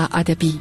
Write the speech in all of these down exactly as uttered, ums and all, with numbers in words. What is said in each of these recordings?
و ادبی.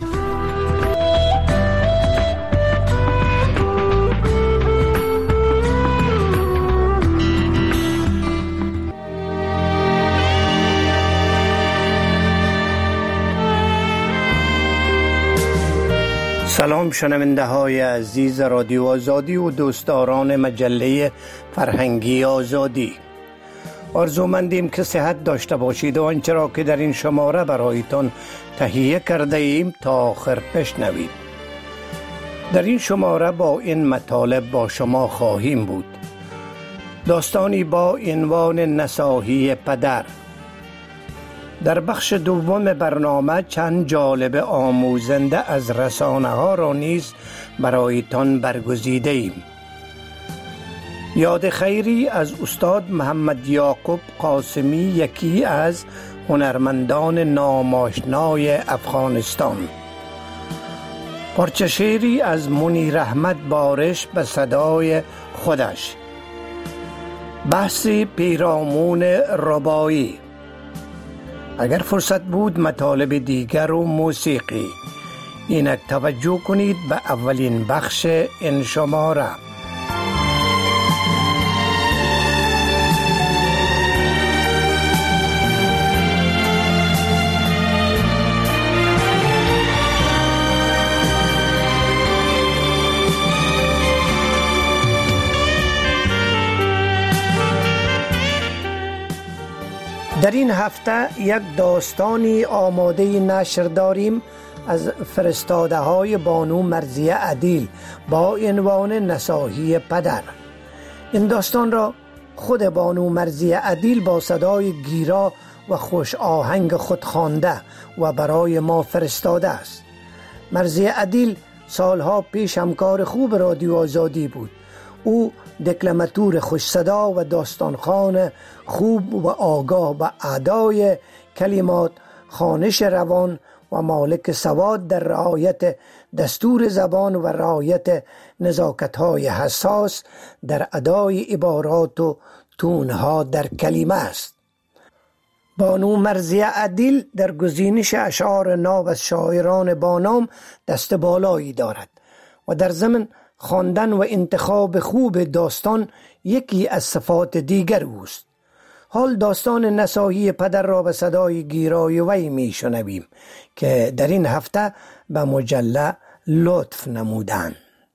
سلام شنونده های عزیز رادیو آزادی و دوستداران مجله فرهنگی آزادی. آرزومندیم که صحت داشته باشید و آنچه را که در این شماره برایتان تهیه کرده ایم تا آخر بشنوید. در این شماره با این مطالب با شما خواهیم بود: داستانی با عنوان نصاحی پدر. در بخش دوم برنامه چند جالب آموزنده از رسانه ها را نیز برایتان برگزیده ایم. یاد خیری از استاد محمد یعقوب قاسمی، یکی از هنرمندان ناماشنای افغانستان. پارچه شعری از منیر احمد بارش به صدای خودش. بحث پیرامون ربایی. اگر فرصت بود مطالب دیگر و موسیقی. اینک توجه کنید به اولین بخش این شماره. در این هفته یک داستانی آماده نشر داریم از فرستاده های بانو مرضیه عدیل با عنوان نصاحی پدر. این داستان را خود بانو مرضیه عدیل با صدای گیرا و خوش آهنگ خود خوانده و برای ما فرستاده است. مرضیه عدیل سالها پیش همکار خوب رادیو آزادی بود. او دکلماتور خوش صدا و داستانخوان خوب و آگاه به ادای کلمات، خوانش روان و مالک سواد در رعایت دستور زبان و رعایت نزاکت‌های حساس در ادای عبارات و تونها در کلمه است. بانو مرضیه عدیل در گزینش اشعار ناب از شاعران بانام دست بالایی دارد و در ضمن خواندن و انتخاب خوب داستان یکی از صفات دیگر اوست. حال داستان نصاحی پدر را به صدای گیرای وی می شنویم که در این هفته به مجله لطف نمودند.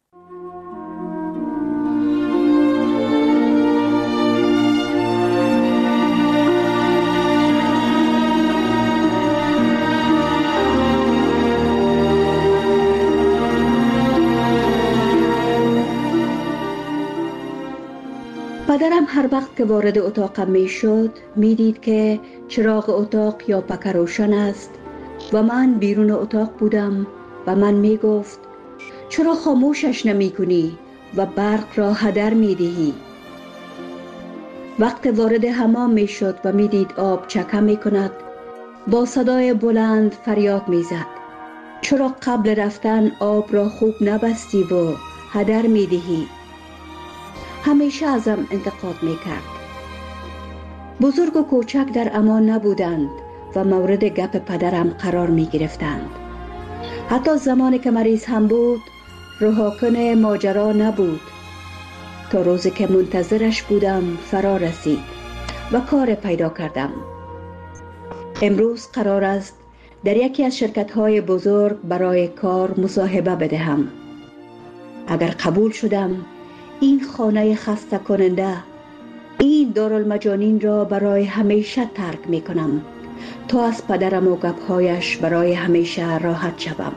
پدرم هر وقت که وارد اتاقم می شد می دید که چراغ اتاق یا پکه روشن است و من بیرون اتاق بودم و من می گفت چرا خاموشش نمی کنی و برق را هدر می دهی. وقت وارد حمام می شد و می دید آب چکه می کند، با صدای بلند فریاد می زد چرا قبل رفتن آب را خوب نبستی و هدر می دهی. همیشه ازم انتقاد می کرد. بزرگ و کوچک در امان نبودند و مورد گپ پدرم قرار می گرفتند. حتی زمانی که مریض هم بود رهاکن ماجرا نبود. تا روزی که منتظرش بودم فرا رسید و کار پیدا کردم. امروز قرار است در یکی از شرکت‌های بزرگ برای کار مصاحبه بدهم. اگر قبول شدم این خانه خسته کننده، این دارالمجانین را برای همیشه ترک می کنم تا از پدرم و گپ‌هایش برای همیشه راحت شوم.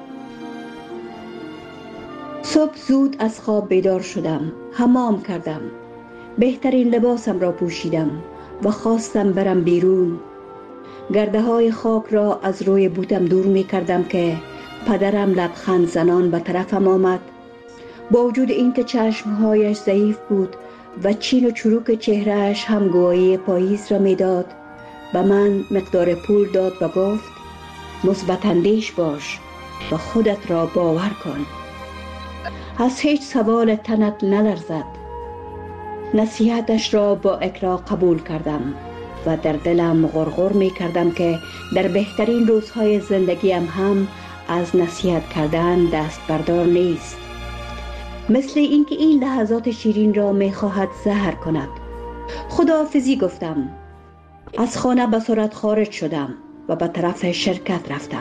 صبح زود از خواب بیدار شدم، حمام کردم، بهترین لباسم را پوشیدم و خواستم برم بیرون. گرده های خاک را از روی بوتم دور می کردم که پدرم لبخند زنان به طرفم آمد. با وجود اینکه چشمهایش ضعیف بود و چین و چروک چهرهش هم گواهی پاییز را میداد، به من مقدار پول داد و گفت مثبت اندیش باش و خودت را باور کن. از هیچ سوال تنت نلرزد. نصیحتش را با اکراه قبول کردم و در دلم غرغر می کردم که در بهترین روزهای زندگیم هم از نصیحت کردن دست بردار نیست. مثل اینکه این لحظات شیرین را می خواهد زهر کند. خداحافظی گفتم. از خانه به سرعت خارج شدم و به طرف شرکت رفتم.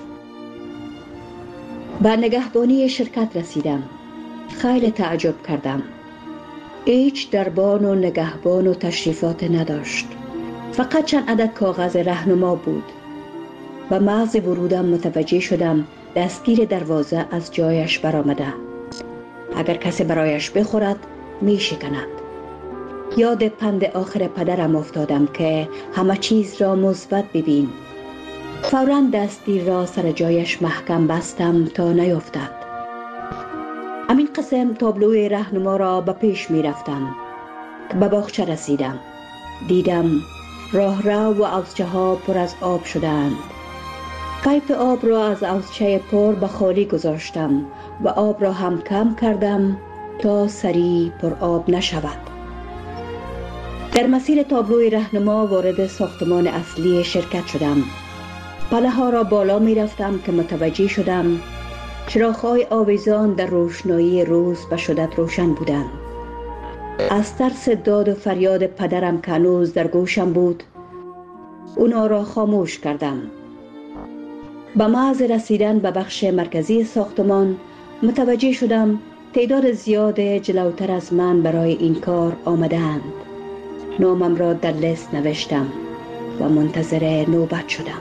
به نگهبانی شرکت رسیدم. خیلی تعجب کردم. هیچ دربان و نگهبان و تشریفات نداشت. فقط چند عدد کاغذ راهنما بود. به محض ورودم متوجه شدم دستگیر دروازه از جایش برآمده. اگر کسی برایش بخورد می شکند. یاد پند آخر پدرم افتادم که همه چیز را مثبت ببین. فوراً دستگیر را سر جایش محکم بستم تا نیفتد. همین قسم تابلوی راهنما را به پیش می رفتم که به باغچه رسیدم. دیدم راه رو و حوضچه ها پر از آب شدند. قیپ آب را از حوضچه پر به خالی گذاشتم و آب را هم کم کردم تا سریع پر آب نشود. در مسیر تابلوی راهنما وارد ساختمان اصلی شرکت شدم. پله ها را بالا می رفتم که متوجه شدم چراغ‌های آویزان در روشنایی روز به شدت روشن بودند. از ترس داد و فریاد پدرم که هنوز در گوشم بود اونا را خاموش کردم. به محض رسیدن به بخش مرکزی ساختمان متوجه شدم تعداد زیاد جلوتر از من برای این کار آمدند. نامم را در لیست نوشتم و منتظر نوبت شدم.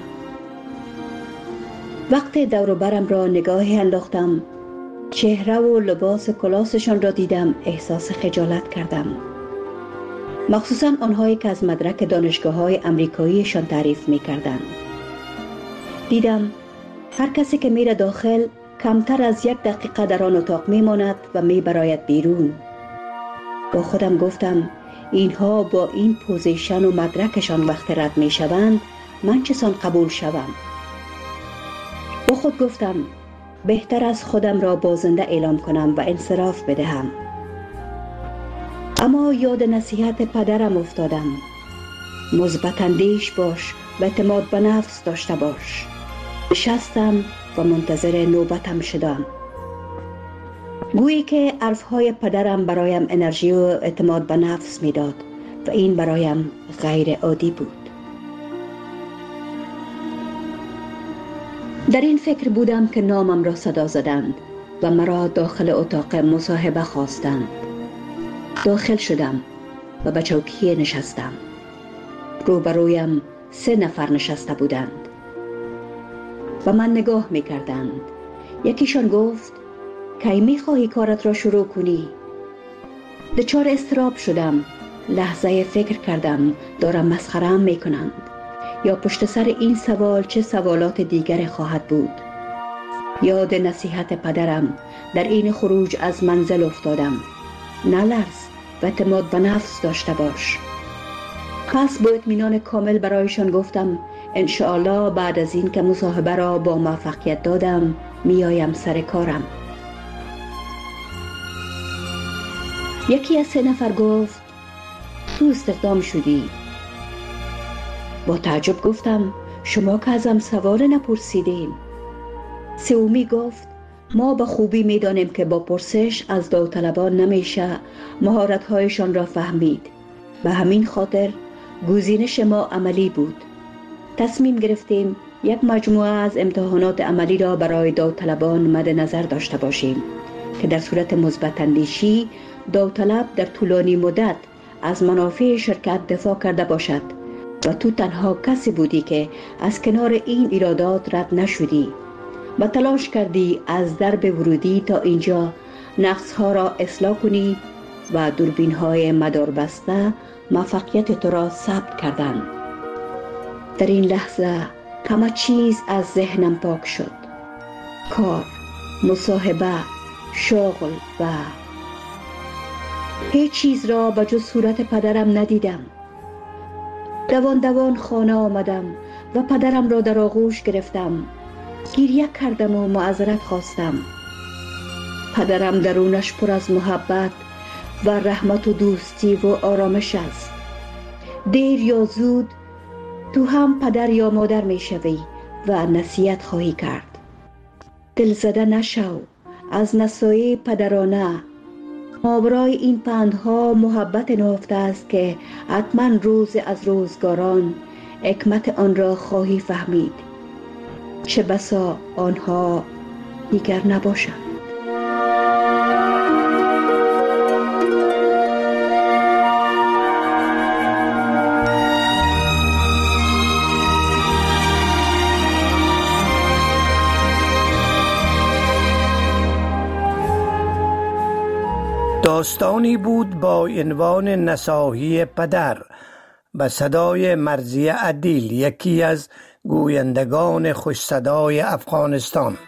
وقتی دور و برم را نگاهی انداختم، چهره و لباس کلاسشان را دیدم، احساس خجالت کردم. مخصوصا آنهایی که از مدرک دانشگاه‌های امریکاییشان تعریف می‌کردند. دیدم هر کسی که میره داخل کمتر از یک دقیقه در آن اتاق میماند و میبراید بیرون. با خودم گفتم اینها با این پوزیشن و مدرکشان وقت رد میشوند، من چسان قبول شوم؟ با خود گفتم بهتر از خودم را بازنده اعلام کنم و انصراف بدهم. اما یاد نصیحت پدرم افتادم. مثبت اندیش باش و اعتماد به نفس داشته باش. نشستم و منتظر نوبتم شدم. گویی که حرفهای پدرم برایم انرژی و اعتماد به نفس میداد و این برایم غیر عادی بود. در این فکر بودم که نامم را صدا زدند و مرا داخل اتاق مصاحبه خواستند. داخل شدم و به چوکی نشستم. روبرویم سه نفر نشسته بودند و من نگاه میکردند. یکیشان گفت کی میخواهی کارت را شروع کنی؟ دچار اضطراب شدم. لحظه فکر کردم دارم مسخره‌ام میکنند یا پشت سر این سوال چه سوالات دیگر خواهد بود. یاد نصیحت پدرم در این خروج از منزل افتادم. نلرز و اعتماد به نفس داشته باش. پس با اطمینان کامل برایشان گفتم انشاءالله بعد از این که مصاحبه را با موفقیت دادم میایم سر کارم. یکی از سه نفر گفت تو استخدام شدی. با تعجب گفتم شما که ازم سوال نپرسیدین. سومی گفت ما به خوبی میدانیم که با پرسش از داوطلبان نمیشه مهارت‌هایشان را فهمید. به همین خاطر گزینش ما عملی بود. تصمیم گرفتیم یک مجموعه از امتحانات عملی را برای داوطلبان مد نظر داشته باشیم که در صورت مثبت اندیشی داوطلب در طولانی مدت از منافع شرکت دفاع کرده باشد و تو تنها کسی بودی که از کنار این ایرادات رد نشدی و تلاش کردی از درب ورودی تا اینجا نقصها را اصلاح کنی و دوربین های مدار بسته موفقیت تو را ثبت کردند. در این لحظه همه چیز از ذهنم پاک شد. کار، مصاحبه، شغل و هیچ چیز را به جز صورت پدرم ندیدم. دوان دوان خانه آمدم و پدرم را در آغوش گرفتم. گریه کردم و معذرت خواستم. پدرم درونش پر از محبت و رحمت و دوستی و آرامش است. دیر یا زود تو هم پدر یا مادر می شوی و نصیحت خواهی کرد. دل زده نشو از نصایح پدرانه. ماورای این پندها محبت نهفته است که حتما روز از روزگاران حکمت آن را خواهی فهمید، چه بسا آنها دیگر نباشند. داستانی بود با عنوان نصاحی پدر به صدای مرضیه عدیل، یکی از گویندگان خوش صدای افغانستان.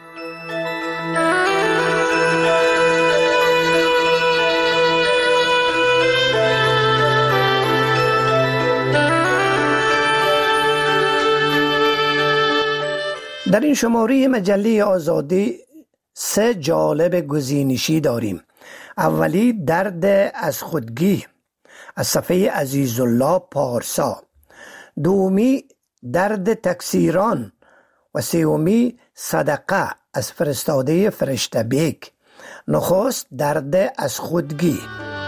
در این شماره مجله آزادی سه جالب گزینشی داریم. اولی درد از خودگی از صفحه عزیزالله پارسا، دومی درد تکثیران و سومی صدقه از فرستاده فرشته بیک. نخست درد از خودگی.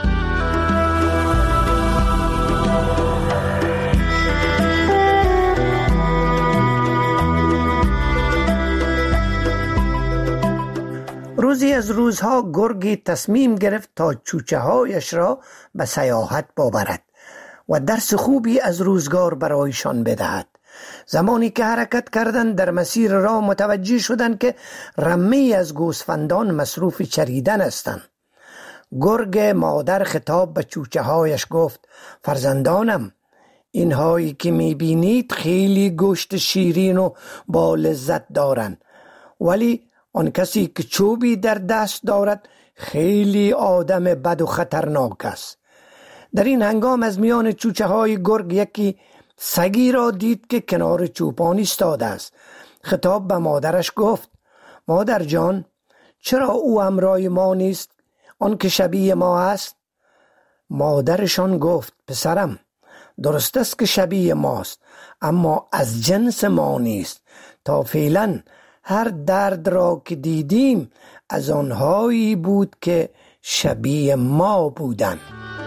روزی از روزها گرگی تصمیم گرفت تا چوچه هایش را به سیاحت ببرد و درس خوبی از روزگار برایشان بدهد. زمانی که حرکت کردند در مسیر راه متوجه شدند که رمه‌ای از گوسفندان مصروف چریدن هستند. گرگ مادر خطاب به چوچه هایش گفت: فرزندانم، اینهایی که میبینید خیلی گوشت شیرین و با لذت دارند، ولی آن کسی که چوبی در دست دارد خیلی آدم بد و خطرناک است. در این هنگام از میان چوچه های گرگ یکی سگی را دید که کنار چوپان ایستاده است. خطاب به مادرش گفت: مادر جان، چرا او همراه ما نیست، آن که شبیه ما است؟ مادرشان گفت: پسرم، درست است که شبیه ماست، اما از جنس ما نیست. تا فعلا هر درد را که دیدیم از آنهایی بود که شبیه ما بودند.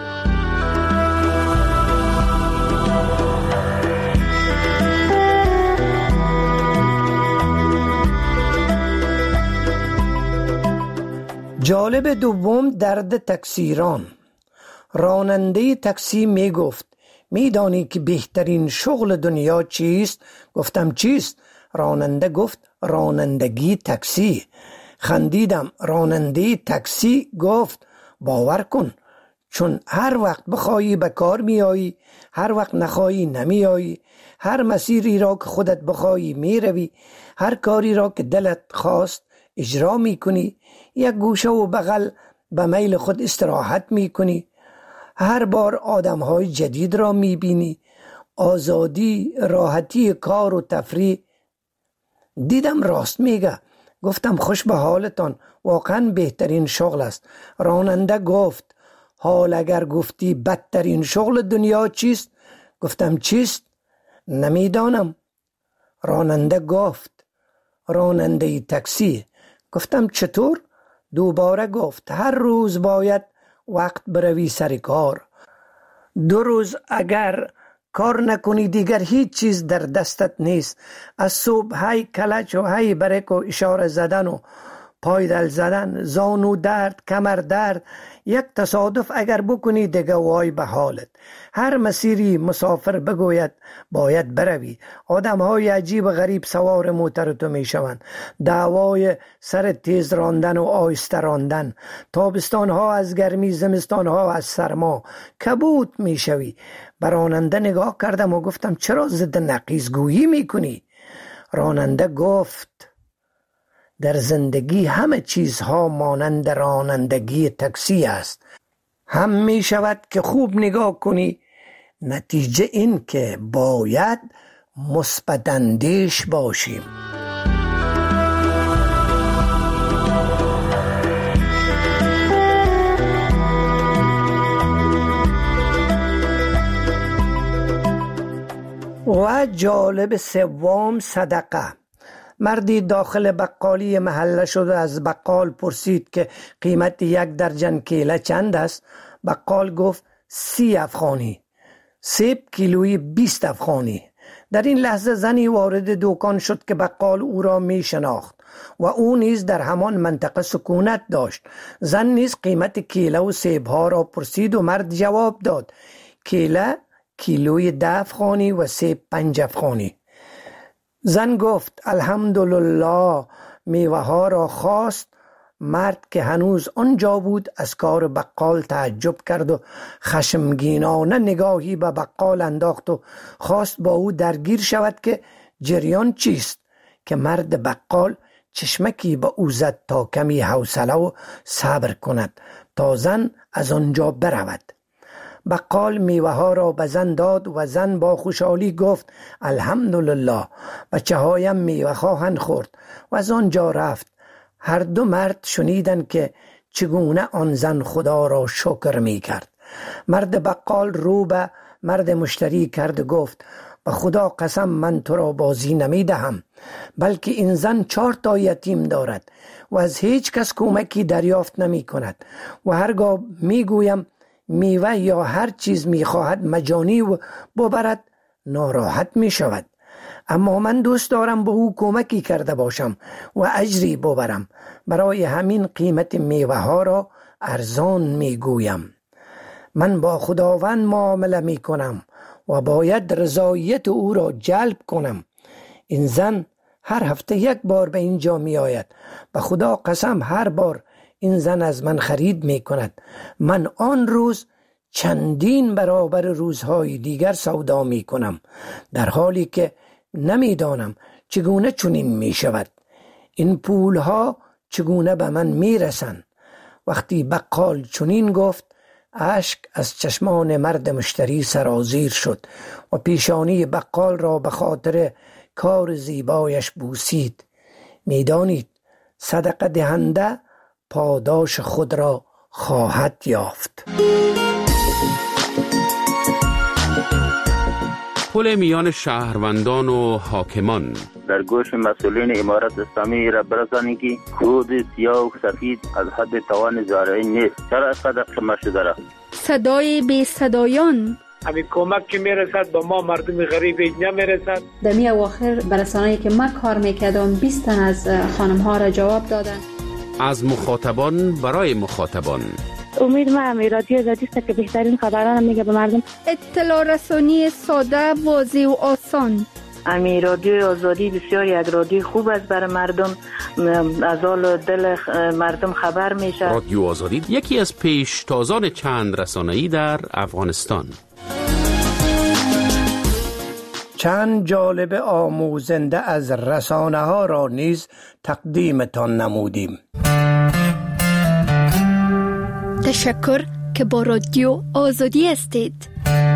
جالب دوم درد تکثیران. راننده تاکسی می گفت: می دانی که بهترین شغل دنیا چیست؟ گفتم: چیست؟ راننده گفت: رانندگی تاکسی. خندیدم. راننده تاکسی گفت: باور کن، چون هر وقت بخواهی به کار می آیی، هر وقت نخواهی نمی آیی، هر مسیری را که خودت بخواهی می روی، هر کاری را که دلت خواست اجرا می کنی، یک گوشه و بغل به میل خود استراحت می کنی، هر بار آدم های جدید را می بینی، آزادی، راحتی کار و تفریح. دیدم راست میگه. گفتم: خوش به حالتان، واقعا بهترین شغل است. راننده گفت: حال اگر گفتی بدترین شغل دنیا چیست؟ گفتم: چیست؟ نمیدانم. راننده گفت: راننده تاکسی. گفتم: چطور؟ دوباره گفت: هر روز باید وقت بروی سر کار. دو روز اگر کار نکنی دیگر هیچ چیز در دستت نیست. از صبح هی کلچ و هی برک و اشاره زدن و پایدل زدن، زانو درد، کمر درد. یک تصادف اگر بکنی دیگه وای به حالت. هر مسیری مسافر بگوید باید بروی. آدم های عجیب و غریب سوار موتر تو می شوند. دعوای سر تیز راندن و آهسته راندن. تابستان ها از گرمی، زمستان ها از سرما. کبوت می شوی. به راننده نگاه کردم و گفتم: چرا ضد نقیض گویی می کنی؟ راننده گفت: در زندگی همه چیزها مانند رانندگی تاکسی است. هم می شود که خوب نگاه کنی، نتیجه این که باید مثبت اندیش باشیم. و جالب سوم صدقه. مردی داخل بقالی محله شد و از بقال پرسید که قیمت یک درجن کیله چند است. بقال گفت سی افغانی. سیب کیلویی بیست افغانی. در این لحظه زنی وارد دکان شد که بقال او را می شناخت و او نیز در همان منطقه سکونت داشت. زن نیز قیمت کیله و سیب ها را پرسید و مرد جواب داد کیله کیلوی ده افغانی و سیب پنج افغانی. زن گفت الحمدلله. میوه ها را خواست. مرد که هنوز آنجا بود از کار بقال تعجب کرد و خشمگینانه نگاهی به بقال انداخت و خواست با او درگیر شود که جریان چیست، که مرد بقال چشمکی به او زد تا کمی حوصله و صبر کند تا زن از آنجا برود. بقال میوه ها را به زن داد و زن با خوشحالی گفت الحمدلله، بچه هایم میوه خواهند خورد و از آنجا رفت. هر دو مرد شنیدند که چگونه آن زن خدا را شکر می کرد. مرد بقال رو به مرد مشتری کرد و گفت به خدا قسم من تو را بازی نمی دهم، بلکه این زن چهار تا یتیم دارد و از هیچ کس کمکی دریافت نمی کند و هرگاه می گویم میوه یا هر چیز می خواهد مجانی و ببرد ناراحت می شود. اما من دوست دارم به او کمکی کرده باشم و اجری ببرم، برای همین قیمت میوه ها را ارزان می گویم. من با خداوند معامله می کنم و باید رضایت او را جلب کنم. این زن هر هفته یک بار به اینجا می آید. به خدا قسم هر بار این زن از من خرید می کند. من آن روز چندین برابر روزهای دیگر سودا می کنم، در حالی که نمی دانم چگونه چنین می شود. این پولها چگونه به من می رسند. وقتی بقال چنین گفت اشک از چشمان مرد مشتری سرازیر شد و پیشانی بقال را به خاطر کار زیبایش بوسید. می دانید صدقه دهنده پاداش خود را خواهد یافت. پل میان شهروندان و حاکمان. در گوش مسئولین امارت اسلامی را برسانید که خود سیاه و سفید از حد توان زارعین نیست. چرا صدق شما شده را؟ صدای بی صدایان. همین کمک که میرسد به ما مردم غریب نمیرسد. در می اواخر برسانه‌ای که من کار میکردم بیست تن از خانم ها را جواب دادن. از مخاطبان برای مخاطبان. امید ما هم رادیو آزادی است که بهترین خبران میگه به مردم. اطلاع رسانی ساده، واضح و آسان. امی رادیو آزادی بسیار یک رادیو خوب است برای مردم، از حال دل مردم خبر میشه. رادیو آزادی یکی از پیشتازان چند رسانه‌ای در افغانستان. چند جالب آموزنده از رسانه ها را نیز تقدیمتان نمودیم. تشکر که با رادیو آزادی هستید.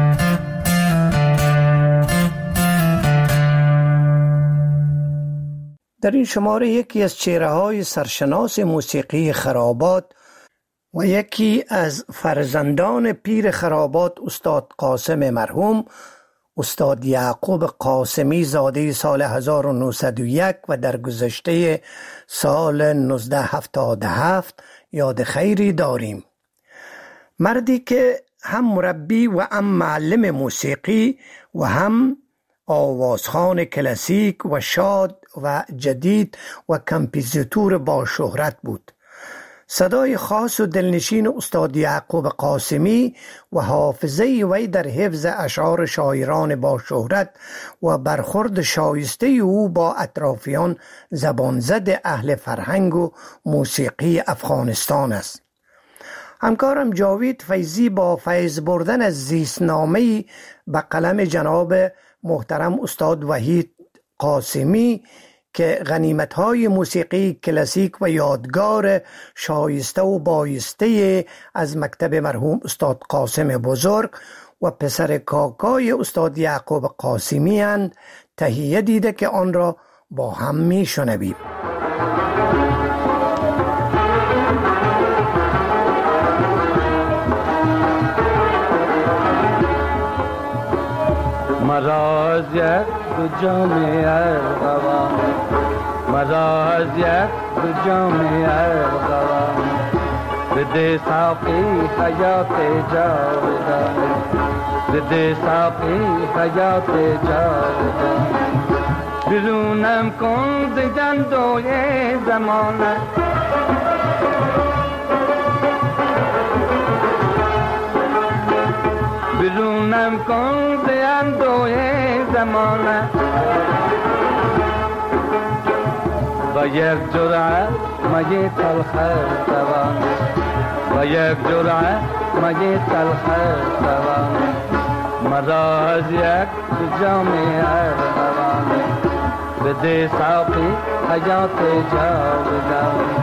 در این شماره یکی از چهره های سرشناس موسیقی خرابات و یکی از فرزندان پیر خرابات استاد قاسم مرحوم، استاد یعقوب قاسمی زاده سال هزار و نهصد و یک و در گذشته سال نوزده هفتاد و هفت یاد خیری داریم. مردی که هم مربی و هم معلم موسیقی و هم آوازخوان کلاسیک و شاد و جدید و کمپوزیتور با شهرت بود. صدای خاص و دلنشین استاد یعقوب قاسمی و حافظه وی در حفظ اشعار شاعران با شهرت و برخورد شایسته او با اطرافیان زبانزد اهل فرهنگ و موسیقی افغانستان است. همکارم جاوید فیضی با فیض بردن از زیستنامه‌ای به قلم جناب محترم استاد وحید قاسمی که غنیمت‌های موسیقی کلاسیک و یادگار شایسته و بایسته از مکتب مرحوم استاد قاسم بزرگ و پسر کاکای استاد یعقوب قاسمی اند تهیه دیده که آن را با هم می‌شنویم. مرا از یک دو جام ارغوان، مرا از یک دو جام ارغوان، بده ساقی حیات جاودان، بده ساقی حیات جاودان. برونم کن ز گندوی زمانه، برونم کن ز گندوی زمانه، و یک جرعه مگه تلخ دوان، و یک جرعه مگه تلخ دوان، مرا از یک جام ارغوان، بده ساقی حیات جاودان.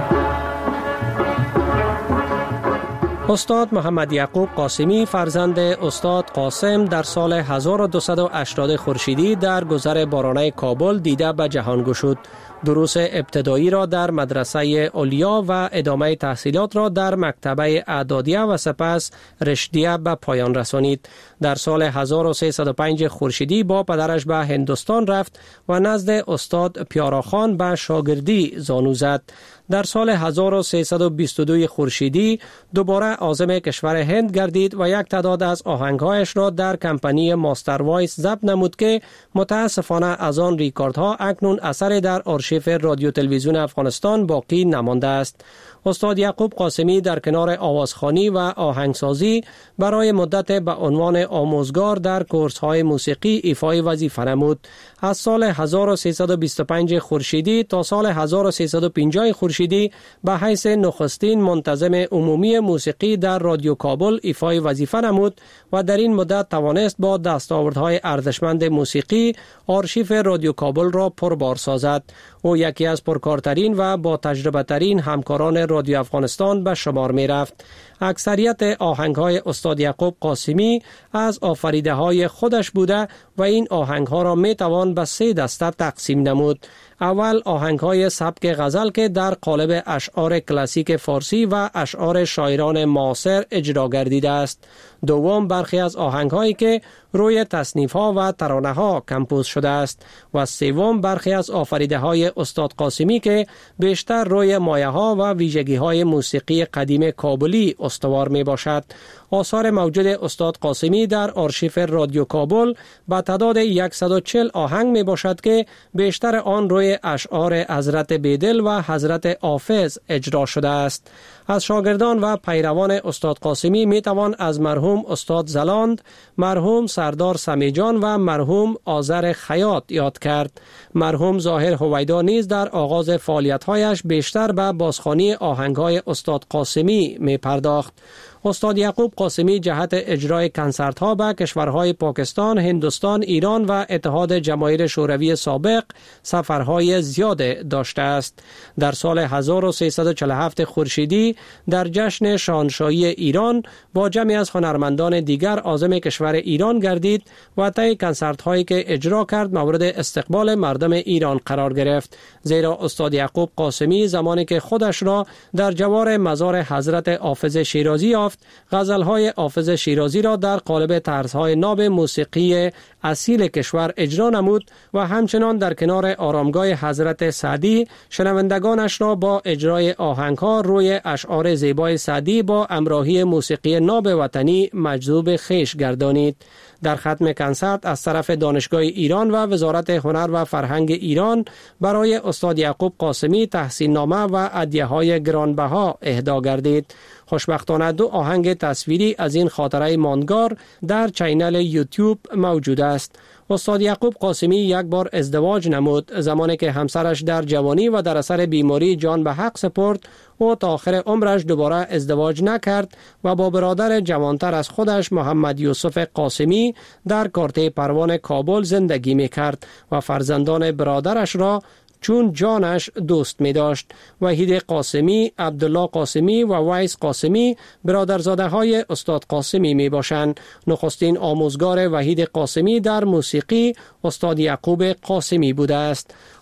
استاد محمد یعقوب قاسمی فرزند استاد قاسم در سال هزار و دویست و هشتاد خورشیدی در گذر بارانه کابل دیده به جهان گشود. دروس ابتدایی را در مدرسه علیا و ادامه تحصیلات را در مکتبه اعدادیه و سپس رشدیه به پایان رسانید. در سال هزار و سیصد و پنج خورشیدی با پدرش به هندوستان رفت و نزد استاد پیاراخان به شاگردی زانو زد. در سال هزار و سیصد و بیست و دو خورشیدی دوباره عازم کشور هند گردید و یک تعداد از آهنگهایش را در کمپانی ماستر وایس ضبط نمود که متاسفانه از آن ریکاردها اکنون اثری در آرشیف رادیو تلویزیون افغانستان باقی نمانده است. استاد یعقوب قاسمی در کنار آوازخوانی و آهنگسازی برای مدت به عنوان آموزگار در کورس‌های موسیقی ایفای وظیفه نمود. از سال هزار و سیصد و بیست و پنج خورشیدی تا سال هزار و سیصد و پنجاه خورشیدی به حیث نخستین منتظم عمومی موسیقی در رادیو کابل ایفای وظیفه نمود و در این مدت توانست با دستاوردهای ارزشمند موسیقی آرشیف رادیو کابل را پربار سازد. او یکی از پرکارترین و با تجربه ترین همکاران رادیو افغانستان به شمار می رفت. اکثریت آهنگ‌های استاد یعقوب قاسمی از آفریده های خودش بوده و این آهنگ‌ها را می توان به سه دسته تقسیم نمود. اول آهنگ‌های سبک غزل که در قالب اشعار کلاسیک فارسی و اشعار شاعران معاصر اجرا گردیده است. دوم برخی از آهنگ‌هایی که روی تصنیف‌ها و ترانه‌ها کمپوز شده است و سوم برخی از آفریده‌های استاد قاسمی که بیشتر روی مایه‌ها و ویژگی‌های موسیقی قدیم کابلی استوار میباشد. آثار موجود استاد قاسمی در آرشیف رادیو کابل به تعداد صد و چهل آهنگ می باشد که بیشتر آن روی اشعار حضرت بیدل و حضرت حافظ اجرا شده است. از شاگردان و پیروان استاد قاسمی می توان از مرحوم استاد زلاند، مرحوم سردار سمیجان و مرحوم آذر خیاط یاد کرد. مرحوم ظاهر هویدا نیز در آغاز فعالیت‌هایش بیشتر به بازخوانی آهنگ‌های استاد قاسمی می پرداخت. استاد یعقوب قاسمی جهت اجرای کنسرت‌ها به کشورهای پاکستان، هندوستان، ایران و اتحاد جماهیر شوروی سابق سفرهای زیاد داشته است. در سال هزار و سیصد و چهل و هفت خورشیدی در جشن شاهنشاهی ایران با جمعی از هنرمندان دیگر عازم کشور ایران گردید و طی کنسرت‌هایی که اجرا کرد مورد استقبال مردم ایران قرار گرفت. زیرا استاد یعقوب قاسمی زمانی که خودش را در جوار مزار حضرت حافظ شیرازی یافت، غزل‌های حافظ شیرازی را در قالب طرزهای ناب موسیقی اصیل کشور اجرا نمود و همچنان در کنار آرامگاه حضرت سعدی شنوندگانش را با اجرای آهنگ‌ها روی اشعار زیبای سعدی با همراهی موسیقی ناب وطنی مجذوب خویش گردانید. در ختم کنسرت از طرف دانشگاه ایران و وزارت هنر و فرهنگ ایران برای استاد یعقوب قاسمی تحسین نامه و هدیه‌های گرانبها اهدا گردید. خوشبختانه دو آهنگ تصویری از این خاطره ماندگار در چینل یوتیوب موجود است. استاد یعقوب قاسمی یک بار ازدواج نمود. زمانی که همسرش در جوانی و در اثر بیماری جان به حق سپرد، او تا آخر عمرش دوباره ازدواج نکرد و با برادر جوانتر از خودش محمد یوسف قاسمی در کارته پروان کابل زندگی میکرد و فرزندان برادرش را چون جانش دوست می داشت. وحید قاسمی، عبدالله قاسمی و ویس قاسمی برادرزاده های استاد قاسمی می باشند. نخستین آموزگار وحید قاسمی در موسیقی استاد یعقوب قاسمی بوده است.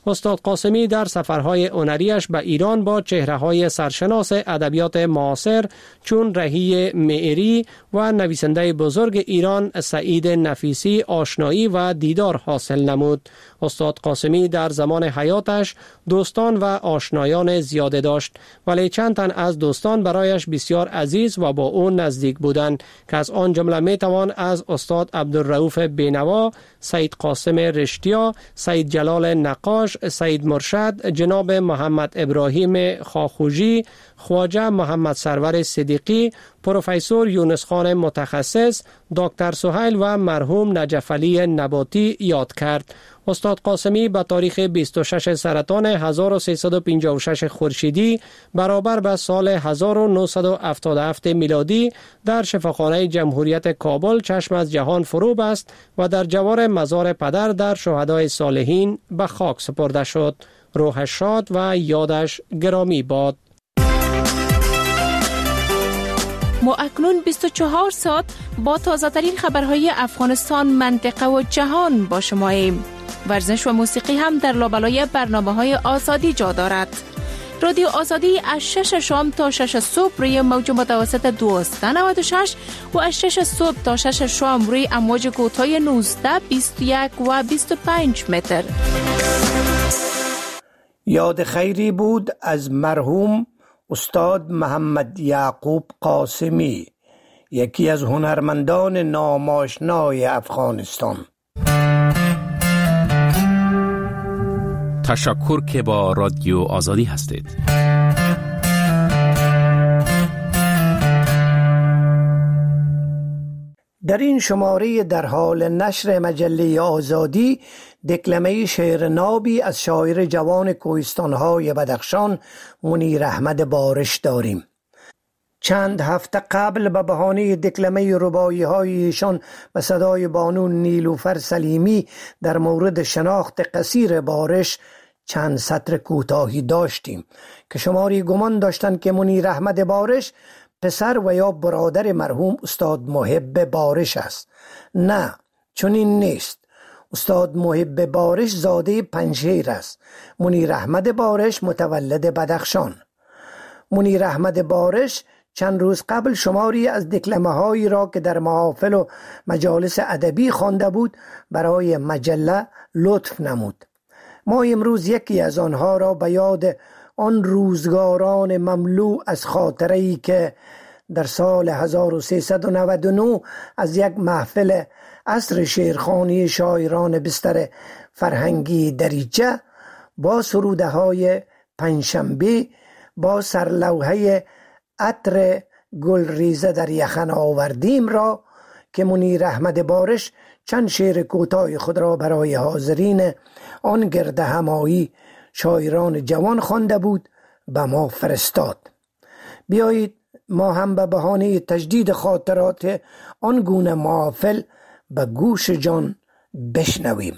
استاد قاسمی در سفرهای هنریش به ایران با چهره‌های سرشناس ادبیات معاصر چون رهی معیری و نویسنده بزرگ ایران سعید نفیسی آشنایی و دیدار حاصل نمود. استاد قاسمی در زمان حیاتش دوستان و آشنایان زیاده داشت، ولی چند تن از دوستان برایش بسیار عزیز و با او نزدیک بودند که از آن جمله می توان از استاد عبدالرؤوف بینوا، سید قاسم رشتیا، سید جلال نقاش، سید مرشد، جناب محمد ابراهیم خاخوجی، خواجه محمد سرور صدیقی، پروفسور یونس خان متخصص، دکتر سهیل و مرحوم نجف علی نباتی یاد کرد. استاد قاسمی به تاریخ بیست و شش سرطان هزار و سیصد و پنجاه و شش خورشیدی برابر به سال هزار و نهصد و هفتاد و هفت میلادی در شفاخانه جمهوریت کابل چشم از جهان فرو بست و در جوار مزار پدر در شهدای صالحین به خاک سپرده شد. روح شاد و یادش گرامی باد. ما اکنون بیست و چهار ساعت با تازه ترین خبرهای افغانستان، منطقه و جهان با شماییم. ورزش و موسیقی هم در لابلای برنامه های آزادی جا دارد. رادیو آزادی از شش شام تا شش صبح روی موج متوسط دویست و نود و شش و از شش صبح تا شش شام روی امواج کوتاه نوزده، بیست و یک و بیست و پنج متر. یاد خیری بود از مرحوم استاد محمد یعقوب قاسمی، یکی از هنرمندان ناماشنای افغانستان. تشکر که با رادیو آزادی هستید. در این شماره در حال نشر مجله آزادی دکلمه شعر نابی از شاعر جوان کوهستان‌های بدخشان منیر احمد بارش داریم. چند هفته قبل به بهانه دکلمه رباعی های ایشان به صدای بانو نیلوفر سلیمی در مورد شناخت قصیر بارش چند سطر کوتاهی داشتیم که شماری گمان داشتند که منیر احمد بارش پسر و یا برادر مرحوم استاد محب بارش است. نه، چون این نیست. استاد محب بارش زاده پنجشیر است. منیر احمد بارش متولد بدخشان. منیر احمد بارش چند روز قبل شماری از دکلمه هایی را که در محافل و مجالس ادبی خوانده بود برای مجله لطف نمود. ما امروز یکی از آنها را به یاد آن روزگاران مملو از خاطره‌ای که در سال هزار و سیصد و نود و نه از یک محفل عصر شعرخوانی شاعران بستر فرهنگی دریچه با سروده های پنجشنبه با سرلوحه عطر گل ریزه در یخن آوردیم را که منیر احمد بارش چند شعر کوتاه خود را برای حاضرین آن گرد همایی شاعران جوان خوانده بود به ما فرستاد. بیایید ما هم به بهانه تجدید خاطرات آن گونه محافل به گوش جان بشنویم.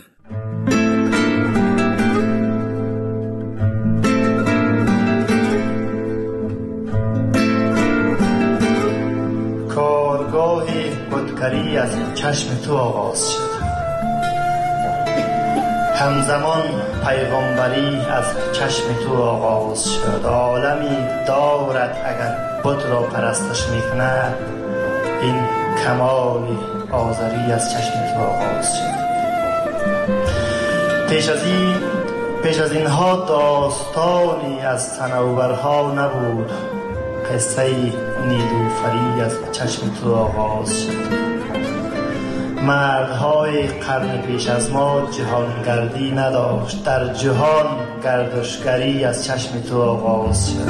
کارگاه بتکری از چشم تو آغاز شد، همزمان پیغمبری از چشم تو آغاز شد. عالمی دارد اگر بت را پرستش میکند، این کمال آزری از چشم تو آغاز شد. پیش از این پیش از اینها داستانی از صنوبرها نبود، قصه نیلوفری از چشم تو آغاز شد. مردهای قرن پیش از ما جهانگردی نداشت، در جهان گردشگری از چشم تو آغاز شد.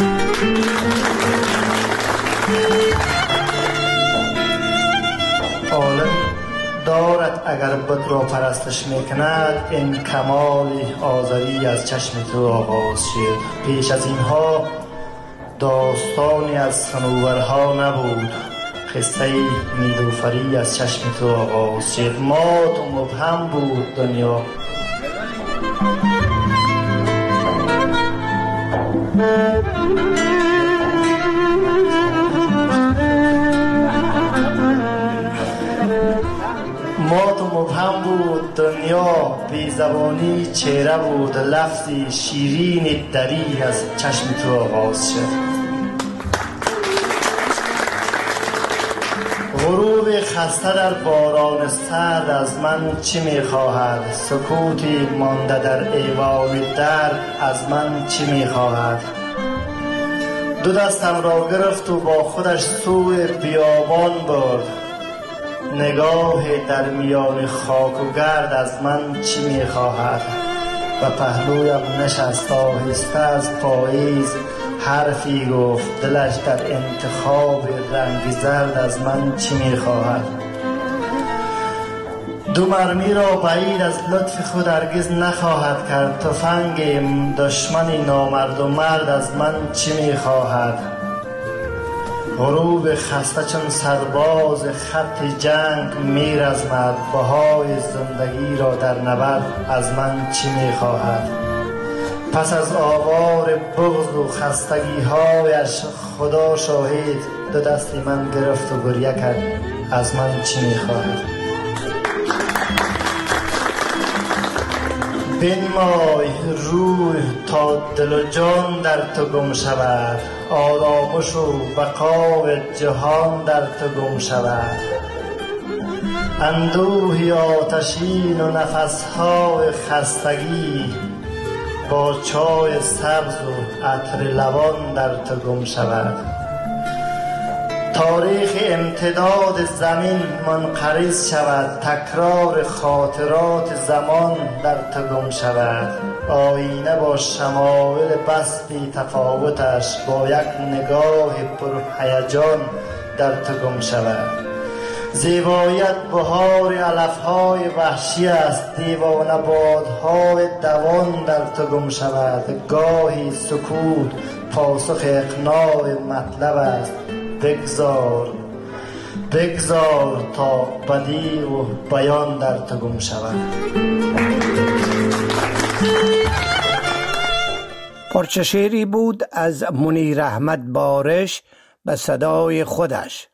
عالم دارد اگر بت را پرستش میکند، این کمال آزری از چشم تو آغاز شد. پیش از اینها داستانی از صنوبرها نبود، قصه نیلوفری از چشم تو آغاز شد. مات و مبهم بود دنیا، مات و مبهم بود دنیا، بی زبانی چهره بود، لفظی شیرین دری از چشم تو آغاز شد. غروب خسته در باران سرد از من چی میخواهد؟ سکوتی مانده در ایوان در از من چی میخواهد؟ دو دستم را گرفت و با خودش سوی بیابان برد. نگاه در میان خاک و گرد از من چی میخواهد؟ و پهلویم نشست آهسته از پاییز حرفی گفت، دلش در انتخاب رنگ زرد از من چی میخواهد؟ دو مرمی را بعید از لطف خود هرگز نخواهد کرد. تفنگ دشمنی نامرد و مرد از من چی میخواهد؟ غروب خسته چون سرباز خط جنگ میرزمد، بهای زندگی را در نبرد از من چی میخواهد؟ پس از آوار بغض و خستگی هایش خدا شاهد، دو دستی من گرفت و گریه کرد، از من چی میخواهد؟ بنمای روح تا دل و جان در تو گم شود، آرامش و بقای جهان در تو گم شود. اندوهی آتشین و نفسهای خستگی، با چای سبز و عطر لبان در تو گم شود. تاریخ امتداد زمین منقرض شود، تکرار خاطرات زمان در تو گم شود. آینه با شمایل بس بی تفاوتش، با یک نگاه پرهیجان در تو گم شود. زیبایت بهار علفهای وحشی است، دیوانه بادهای دوان در تو گم شود. گاهی سکوت پاسخ اقناع مطلب است، بگذار بگذار تا بدی و بیان در تو گم شود. پارچه شعری بود از منیر احمد بارش به صدای خودش.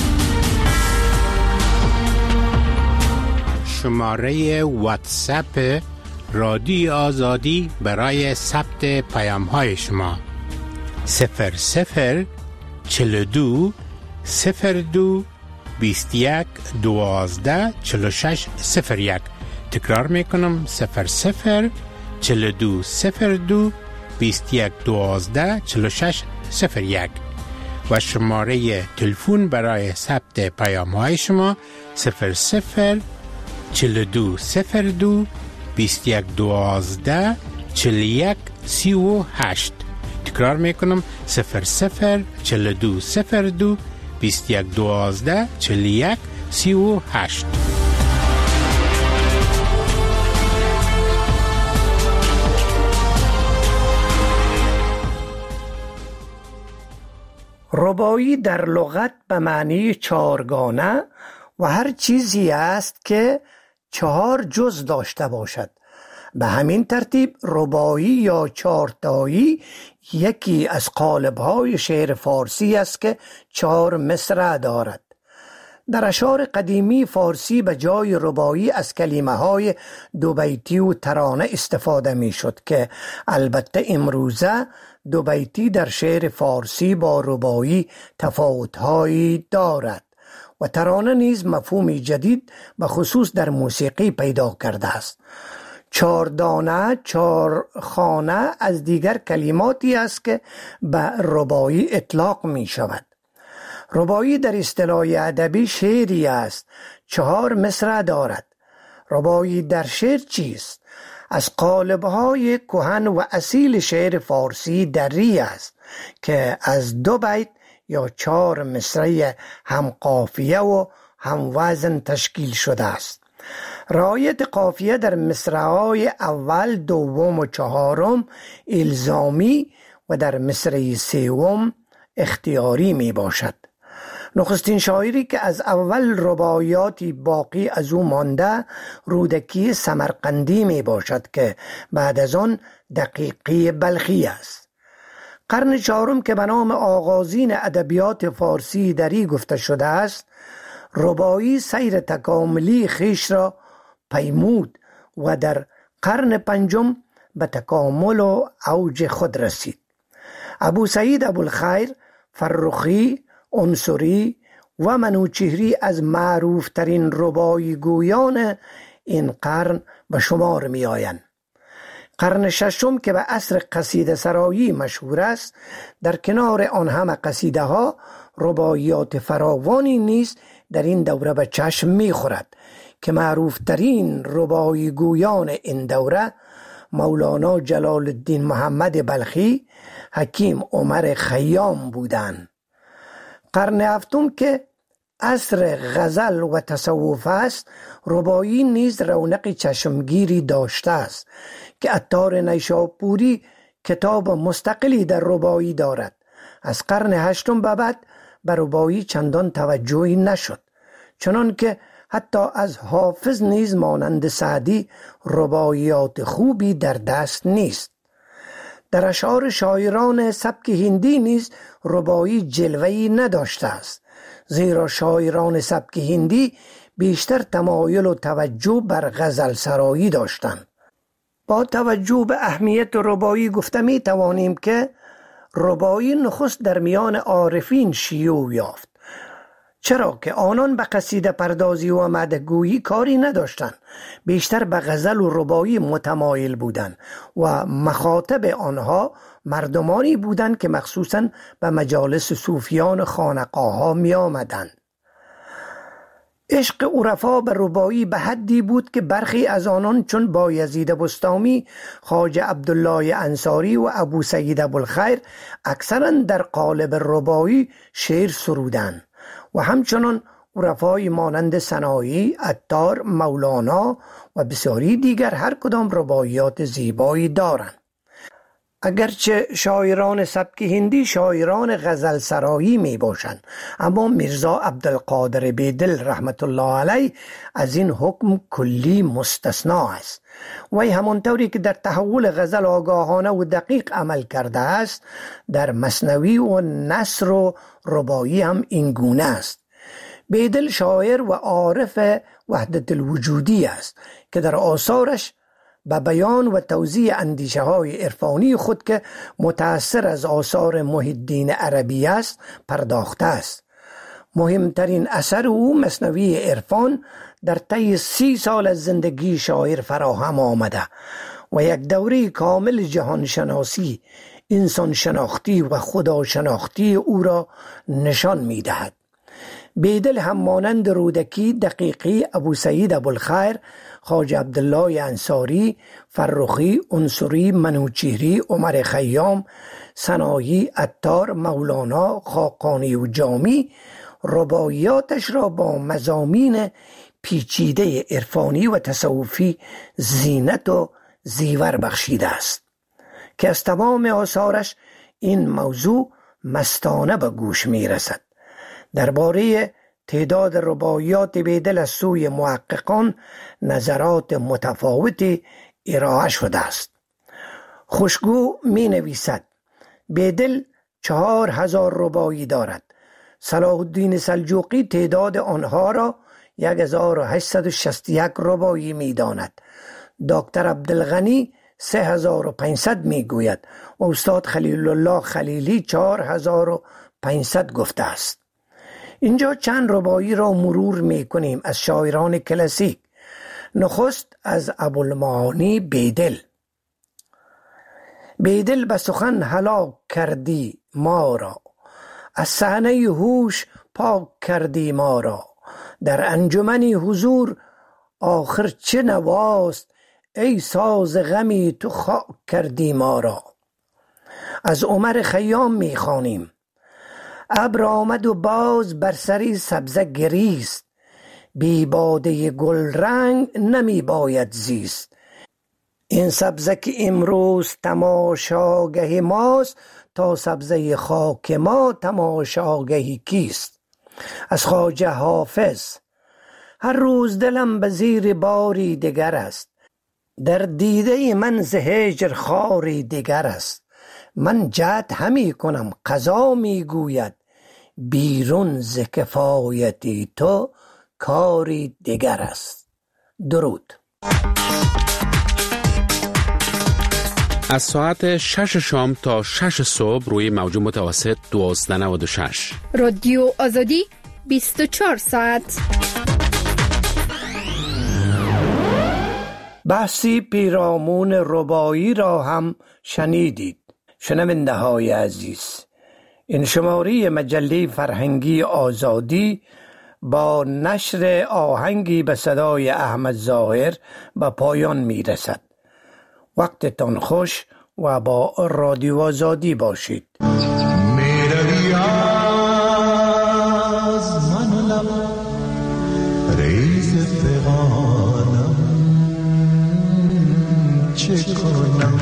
شماره واتساپ رادیو آزادی برای ثبت پیام های شما صفر صفر چل دو صفر دو بیست یک دوازده چل شش صفر یک. تکرار میکنم صفر صفر چل دو صفر دو بیست یک دوازده چل شش صفر یک. و شماره تلفن برای ثبت پیام های شما صفر صفر چل دو صفر دو بیست یک دوازده چل یک سی و هشت. تکرار میکنم صفر صفر چل دو صفر دو بیست یک دوازده چل یک سی و هشت. ربایی در لغت به معنی چهارگانه و هر چیزی است که چهار جز داشته باشد. به همین ترتیب ربایی یا چهارتایی یکی از قالب‌های شعر فارسی است که چهار مصرع دارد. در اشعار قدیمی فارسی به جای ربایی از کلمه‌های دو بیتی و ترانه استفاده می‌شد که البته امروزه دو بیتی در شعر فارسی با ربایی تفاوت‌هایی دارد و ترانه نیز مفهومی جدید به خصوص در موسیقی پیدا کرده است. چهاردانه، چهارخانه از دیگر کلماتی است که به ربایی اطلاق می شود. ربایی در اصطلاح ادبی شعری است، چهار مصرع دارد. ربایی در شعر چیست؟ از قالب‌های کهن و اصیل شعر فارسی دری است که از دو بیت یا چهار مصرع هم قافیه و هم وزن تشکیل شده است. رعایت قافیه در مصرع‌های اول، دوم و چهارم الزامی و در مصرع سوم اختیاری می باشد. نخستین شاعری که از اول رباعیاتی باقی از او مانده رودکی سمرقندی می باشد که بعد از آن دقیقی بلخی است. قرن چهارم که به نام آغازین ادبیات فارسی دری گفته شده است، ربایی سیر تکاملی خیش را پیمود و در قرن پنجم به تکامل و اوج خود رسید. ابو سعید ابوالخیر، فرخی، عنصری و منوچهری از معروف ترین ربایی گویان این قرن به شمار می آیند. قرن ششم که به عصر قصیده سرایی مشهور است، در کنار آن همه قصیده ها رباعیات فراوانی نیز در این دوره به چشم می خورد که معروف ترین رباعی گویان این دوره مولانا جلال الدین محمد بلخی، حکیم عمر خیام بودند. قرن هفتم که عصر غزل و تصوف است، رباعی نیز رونق چشمگیری داشته است که عطار نیشابوری کتاب مستقلی در رباعی دارد. از قرن هشتم به بعد به رباعی چندان توجهی نشد، چنان که حتی از حافظ نیز مانند سعدی رباعیات خوبی در دست نیست. در اشعار شاعران سبک هندی نیز رباعی جلوه‌ای نداشته است، زیرا شاعران سبک هندی بیشتر تمایل و توجه بر غزل سرایی داشتند. با توجه به اهمیت رباعی گفته می توانیم که رباعی نخست در میان عارفین شیوع یافت، چرا که آنان به قصیده پردازی و مدحگویی کاری نداشتند، بیشتر به غزل و رباعی متمایل بودند و مخاطب آنها مردمانی بودند که مخصوصاً به مجالس صوفیان خانقاه ها می آمدند. عشق عرفا به رباعی به حدی بود که برخی از آنان چون بایزید بسطامی، خواجه عبدالله انصاری و ابو سعید ابوالخیر اکثراً در قالب رباعی شعر سرودند و همچنان عرفای مانند سنایی، عطار، مولانا و بسیاری دیگر هر کدام رباعیات زیبایی دارند. اگرچه شاعران سبک هندی شاعران غزل سرایی می باشند، اما میرزا عبدالقادر بیدل رحمت الله علیه از این حکم کلی مستثنا است. وی همانطوری که در تحول غزل آگاهانه و دقیق عمل کرده است، در مثنوی و نثر و رباعی هم این گونه است. بیدل شاعر و عارف وحدت الوجودی است که در آثارش به بیان و توزیع اندیشه های عرفانی خود که متأثر از آثار محی الدین عربی است پرداخته است. مهمترین اثر او مثنوی عرفان در طی سی سال از زندگی شاعر فراهم آمده و یک دوره کامل جهان شناسی، انسان شناختی و خدا شناختی او را نشان می دهد. بیدل هم مانند رودکی، دقیقی، ابو سعید ابوالخیر، خواجه عبدالله انصاری، فرخی، عنصری، منوچهری، عمر خیام، سنایی، عطار، مولانا، خاقانی و جامی رباعیاتش را با مضامین پیچیده عرفانی و تصوفی زینت و زیور بخشیده است که از تمام آثارش این موضوع مستانه به گوش می رسد. درباره تعداد رباعیات بیدل از سوی محققان نظرات متفاوتی ارائه شده است. خوشگو می نویسد بیدل چهار هزار رباعی دارد. صلاح الدین سلجوقی تعداد آنها را یک هزار و هشتصد و شصت و یک رباعی می داند. دکتر عبدالغنی سه هزار و پانصد می گوید و استاد خلیل الله خلیلی چهار هزار و پانصد گفته است. اینجا چند رباعی را مرور می کنیم از شاعران کلاسیک. نخست از ابوالمعانی بیدل. بیدل به سخن هلاک کردی ما را، از صحنه هوش پاک کردی ما را، در انجمنی حضور آخر چه نواست، ای ساز غمی تو خاک کردی ما را. از عمر خیام می خوانیم. ابر آمد و باز بر سری سبزه گریست، بی باده گل رنگ نمی باید زیست. این سبزه که امروز تماشاگه ماست، تا سبزه خاک ما تماشاگهی کیست. از خواجه حافظ. هر روز دلم به زیر باری دگر است، در دیده من ز هجر خاری دگر است. من جهد همی کنم قضا می گوید، بیرون ز کفایتی تو کاری دیگر است. درود. از ساعت شش شام تا شش صبح روی موج متوسط دوازده نود و شش. رادیو آزادی بیست و چهار ساعت. بحثی پیرامون ربایی را هم شنیدید. شنونده های عزیز، این شماره مجله فرهنگی آزادی با نشر آهنگی به صدای احمد ظاهر به پایان می رسد. وقتتان خوش و با رادیو آزادی باشید. میروی از من لب ریز فغانم، چه کنم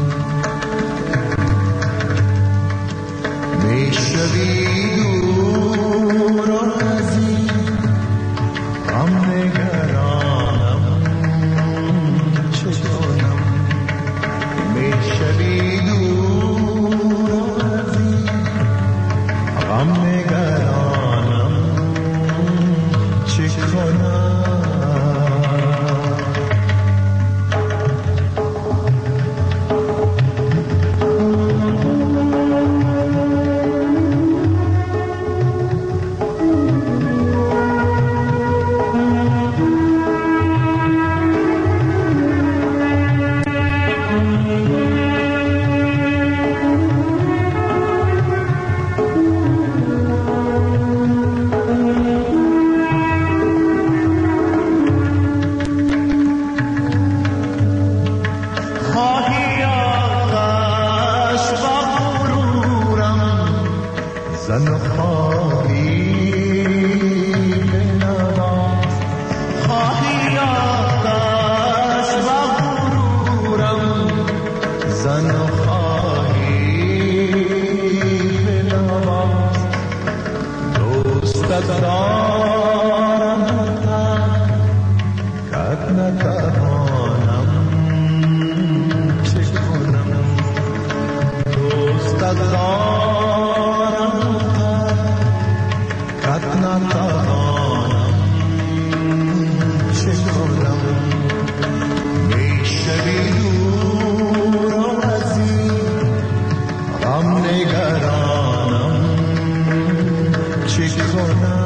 میشوی دور از این غم نگرانم، چه کنم میشوی دور از این غم نگرانم، چه کنم غم نگرانم، چه کنم